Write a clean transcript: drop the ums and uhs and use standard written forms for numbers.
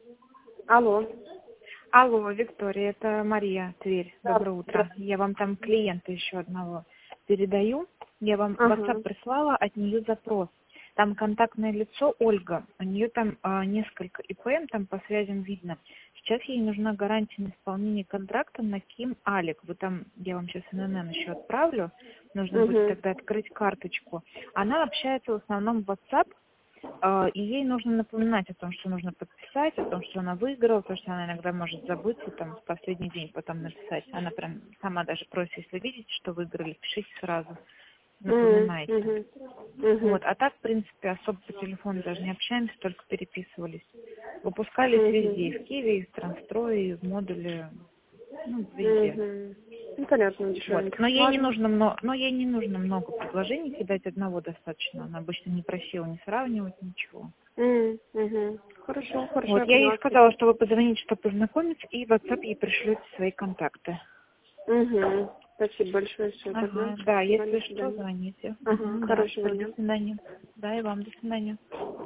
Алло. Алло, Виктория, это Мария, Тверь. Да, Доброе утро. да. Я вам там клиента еще одного передаю. Я вам в Ага. WhatsApp прислала от нее запрос. Там контактное лицо Ольга. У нее там несколько ИПМ, там по связям видно. Сейчас ей нужна гарантия на исполнение контракта на Ким Алик. Вы там, я вам сейчас ННН еще отправлю. Нужно будет Угу. тогда открыть карточку. Она общается в основном в WhatsApp. И ей нужно напоминать о том, что нужно подписать, о том, что она выиграла, потому что она иногда может забыть и там в последний день потом написать. Она прям сама даже просит, если видите, что выиграли, пишите сразу, напоминайте. Угу. Вот, а так, в принципе, особо по телефону даже не общаемся, только переписывались. Выпускались везде, и в Киеве, и в Трансстрое, и в модуле, ну, везде. Угу. Ну, понятно, Вот. дешевенько. Но ей Ладно. не нужно много предложений кидать, одного достаточно. Она обычно не просила не сравнивать ничего. Угу. Хорошо, хорошо, Вот, я я ей поняла. сказала, что вы позвоните, чтобы познакомиться, и в WhatsApp ей пришлете свои контакты. Угу. Спасибо большое, все, тогда. Ага, да, До если что, свидания. звоните. Ага, Да, хорошего все, до дня. свидания. Да, и вам, до свидания.